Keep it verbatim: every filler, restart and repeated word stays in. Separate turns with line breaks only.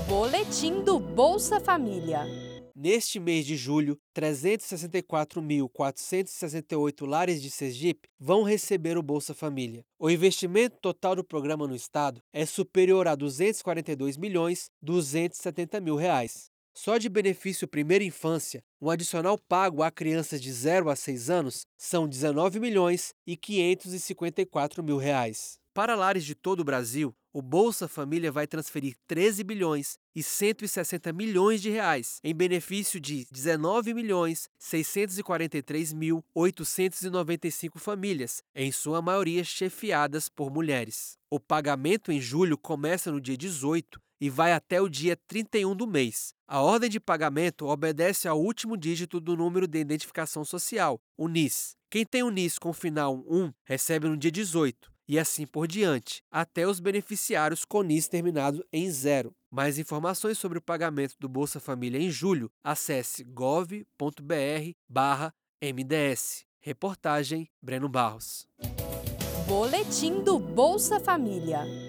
Boletim do Bolsa Família.
Neste mês de julho, trezentos e sessenta e quatro mil, quatrocentos e sessenta e oito lares de Sergipe vão receber o Bolsa Família. O investimento total do programa no estado é superior a duzentos e quarenta e dois milhões, duzentos e setenta mil reais. Só de benefício primeira infância, um adicional pago a crianças de zero a seis anos são dezenove milhões e quinhentos e cinquenta e quatro mil reais. Para lares de todo o Brasil, o Bolsa Família vai transferir treze bilhões e cento e sessenta milhões de reais em benefício de dezenove milhões seiscentos e quarenta e três mil oitocentos e noventa e cinco famílias, em sua maioria chefiadas por mulheres. O pagamento em julho começa no dia dezoito e vai até o dia trinta e um do mês. A ordem de pagamento obedece ao último dígito do número de identificação social, o N I S. Quem tem o N I S com final um recebe no dia dezoito. E assim por diante, até os beneficiários com N I S terminado em zero. Mais informações sobre o pagamento do Bolsa Família em julho, acesse gov ponto br barra M D S. Reportagem Breno Barros.
Boletim do Bolsa Família.